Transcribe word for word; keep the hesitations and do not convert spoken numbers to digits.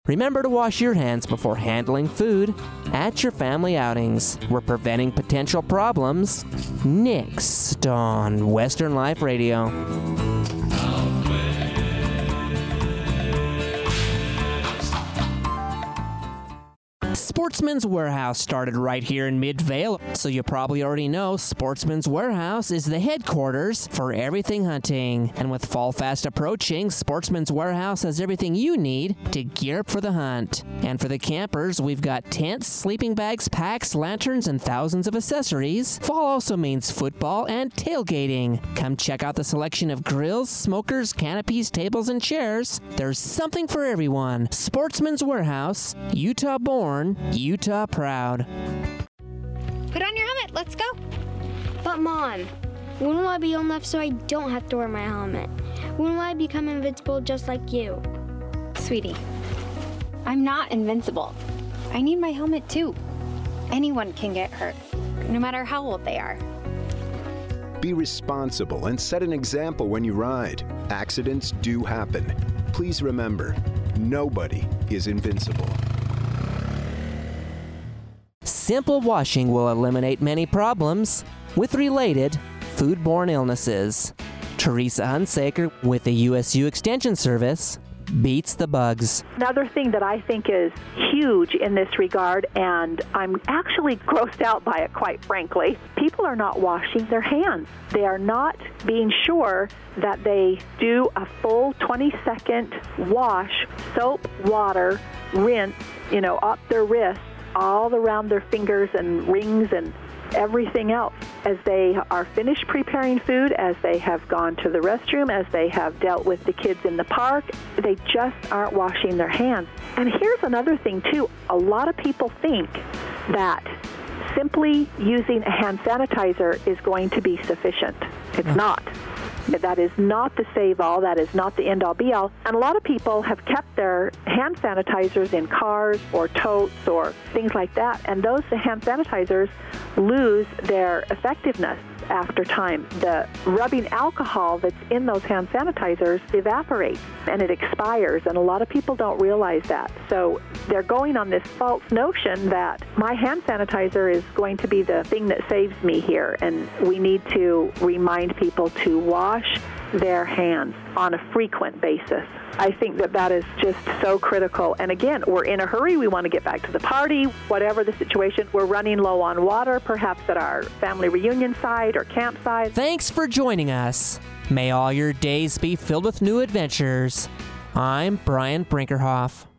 Remember to wash your hands before handling food at your family outings. We're preventing potential problems. Next on Western Life Radio. Sportsman's Warehouse started right here in Midvale, so you probably already know Sportsman's Warehouse is the headquarters for everything hunting. And with fall fast approaching, Sportsman's Warehouse has everything you need to gear up for the hunt. And for the campers, we've got tents, sleeping bags, packs, lanterns, and thousands of accessories. Fall also means football and tailgating. Come check out the selection of grills, smokers, canopies, tables, and chairs. There's something for everyone. Sportsman's Warehouse, Utah born, Utah proud. Put on your helmet, let's go. But Mom, when will I be old enough so I don't have to wear my helmet? When will I become invincible just like you? Sweetie, I'm not invincible. I need my helmet too. Anyone can get hurt, no matter how old they are. Be responsible and set an example when you ride. Accidents do happen. Please remember, nobody is invincible. Simple washing will eliminate many problems with related foodborne illnesses. Teresa Hunsaker with the U S U Extension Service beats the bugs. Another thing that I think is huge in this regard, and I'm actually grossed out by it, quite frankly, people are not washing their hands. They are not being sure that they do a full twenty second wash, soap, water, rinse, you know, up their wrists, all around their fingers and rings and everything else as they are finished preparing food, as they have gone to the restroom, as they have dealt with the kids in the park. They just aren't washing their hands. And here's another thing, too. A lot of people think that simply using a hand sanitizer is going to be sufficient. It's not. That is not the save-all. That is not the end-all, be-all. And a lot of people have kept their hand sanitizers in cars or totes or things like that, and those hand sanitizers lose their effectiveness after time. The rubbing alcohol that's in those hand sanitizers evaporates and it expires, and a lot of people don't realize that. So they're going on this false notion that my hand sanitizer is going to be the thing that saves me here, and we need to remind people to wash their hands on a frequent basis. I think that that is just so critical. And again, we're in a hurry. We want to get back to the party, whatever the situation. We're running low on water, perhaps at our family reunion site or campsite. Thanks for joining us. May all your days be filled with new adventures. I'm Brian Brinkerhoff.